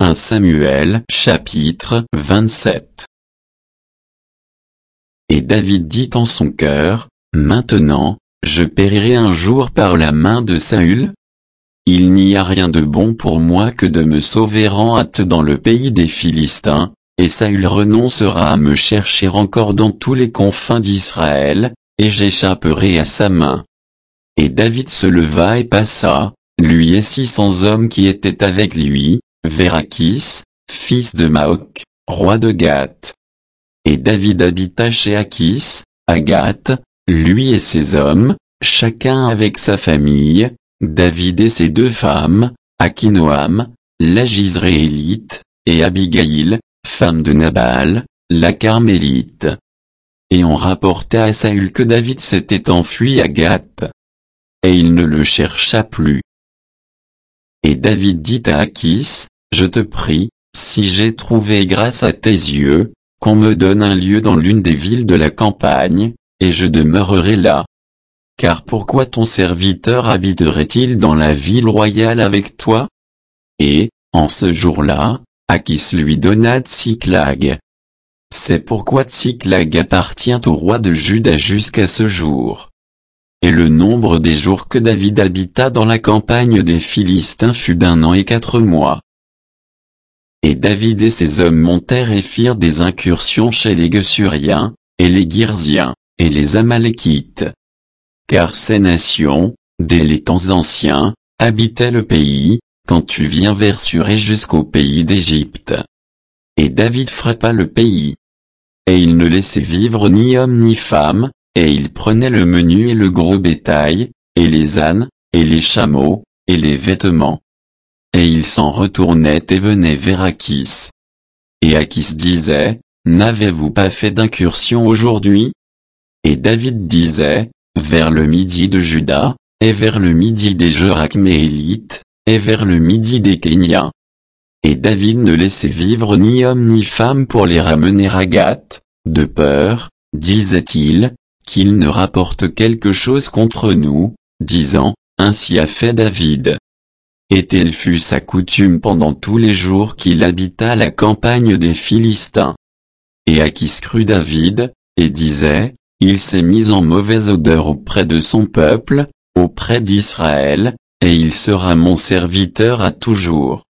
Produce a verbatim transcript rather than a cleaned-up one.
premier Samuel chapitre vingt-sept. Et David dit en son cœur, maintenant, je périrai un jour par la main de Saül. Il n'y a rien de bon pour moi que de me sauver en hâte dans le pays des Philistins, et Saül renoncera à me chercher encore dans tous les confins d'Israël, et j'échapperai à sa main. Et David se leva et passa, lui et six cents hommes qui étaient avec lui, vers Achis, fils de Maoc, roi de Gath. Et David habita chez Achis, à Gath, lui et ses hommes, chacun avec sa famille, David et ses deux femmes, Akinoam, la Jizréélite, et Abigaïl, femme de Nabal, la Carmélite. Et on rapporta à Saül que David s'était enfui à Gath. Et il ne le chercha plus. Et David dit à Achis, je te prie, si j'ai trouvé grâce à tes yeux, qu'on me donne un lieu dans l'une des villes de la campagne, et je demeurerai là. Car pourquoi ton serviteur habiterait-il dans la ville royale avec toi? Et, en ce jour-là, Achis lui donna Tsiklag. C'est pourquoi Tsiklag appartient au roi de Juda jusqu'à ce jour. Et le nombre des jours que David habita dans la campagne des Philistins fut d'un an et quatre mois. Et David et ses hommes montèrent et firent des incursions chez les Geshuriens, et les Girziens, et les Amalékites. Car ces nations, dès les temps anciens, habitaient le pays, quand tu viens vers Sur et jusqu'au pays d'Égypte. Et David frappa le pays. Et il ne laissait vivre ni homme ni femme, et il prenait le menu et le gros bétail, et les ânes, et les chameaux, et les vêtements. Et il s'en retournait et venait vers Achis. Et Achis disait, n'avez-vous pas fait d'incursion aujourd'hui? Et David disait, vers le midi de Juda, et vers le midi des Jérachméélites, et vers le midi des Kéniens. Et David ne laissait vivre ni homme ni femme pour les ramener à Gath, de peur, disait-il, qu'il ne rapporte quelque chose contre nous, disant, ainsi a fait David. Et telle fut sa coutume pendant tous les jours qu'il habita la campagne des Philistins. Et Achis crut David, et disait, il s'est mis en mauvaise odeur auprès de son peuple, auprès d'Israël, et il sera mon serviteur à toujours.